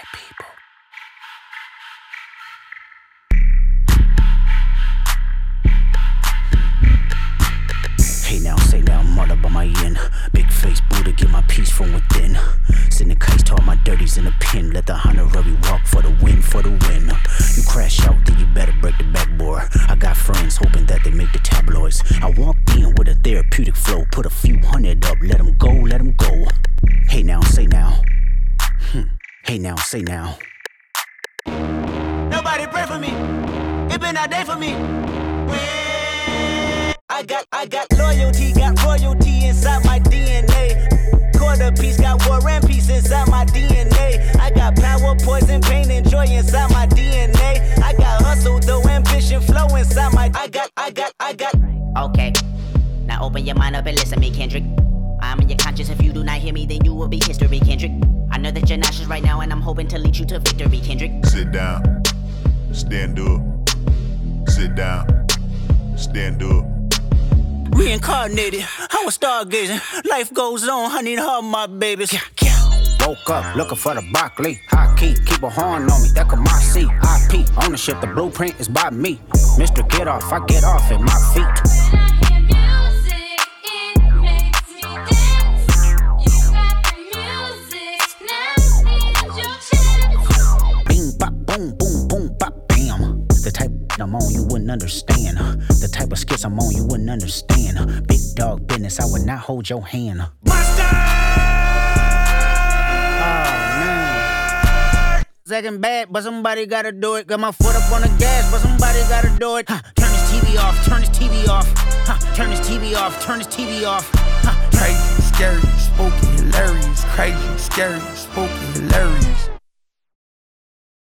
people. Hey now, say now, murder by my end. Big face Buddha, get my peace from within. Send the case to all my dirties in the pen. Let the honorary walk for the win, for the win. You crash out, then you better break the backboard. I got friends hoping that they make the tabloids. I walked in with a therapeutic flow. Put a few hundred up, let them go, let them go. Hey now, say now. Hey now, say now. Nobody pray for me. It been a day for me. I got loyalty, got royalty inside my DNA. Quarter piece, got war and peace inside my DNA. I got power, poison, pain, and joy inside my DNA. I got hustle, though, ambition, flow inside my. I got. Okay, now open your mind up and listen to me, Kendrick. I'm in your conscience. If you do not hear me, then you will be history, Kendrick. I know that you're nauseous right now, and I'm hoping to lead you to victory, Kendrick. Sit down, stand up. Sit down, stand up. Reincarnated, I was stargazing. Life goes on, I need all my babies. Woke up looking for the broccoli. High key, keep a horn on me, that could my seat. IP, ownership, the blueprint is by me. Mr. Get Off, I get off at my feet. The type I'm on, you wouldn't understand. The type of skits I'm on, you wouldn't understand. Big dog business, I would not hold your hand. Monster! Oh, man. Second bad, but somebody gotta do it. Got my foot up on the gas, but somebody gotta do it. Turn this TV off, turn this TV off. Turn this TV off, turn this TV off. Crazy, scary, spooky, hilarious. Crazy, scary, spooky, hilarious.